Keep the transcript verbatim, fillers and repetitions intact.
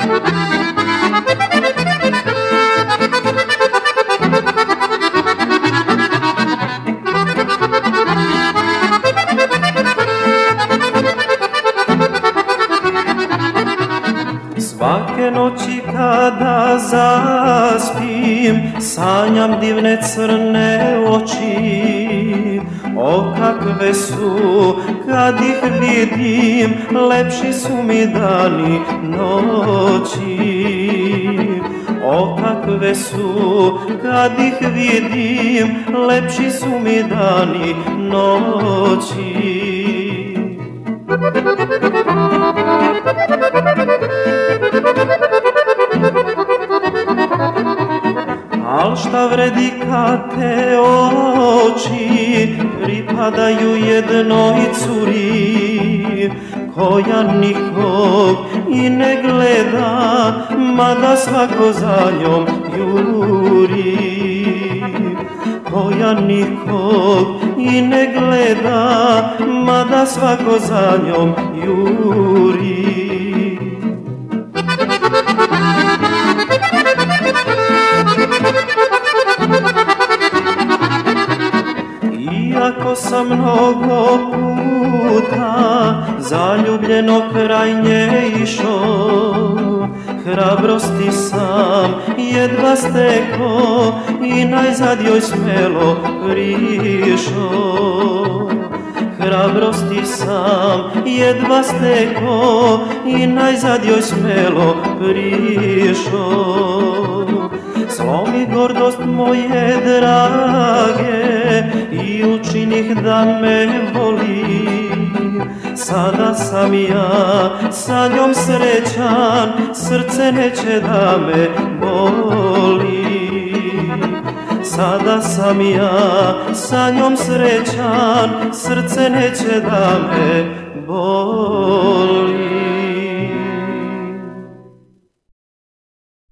Svake noći kada zaspim, sanjam divne crne oči. O, kakve su, kad ih vidim, lepši su mi dani noći. O, kakve su, kad ih vidim, lepši su mi dani noći. Al šta vredi kad te oči pripadaju jednoj curi, koja nikog i ne gleda, mada svako za njom juri. Koja nikog i ne gleda, mada svako za njom juri. Iako sam mnogo puta zaljubljeno kraj nje išao, hrabrosti sam jedva steko i najzad joj smelo prišao. Hrabrosti sam jedva steko i najzad joj smelo prišao. Slomi gordost moje drage i učinih da me voli. Sada sam ja sa njom srećan, srce neće da me boli. Sada sam ja sa njom srećan, srce neće da me boli.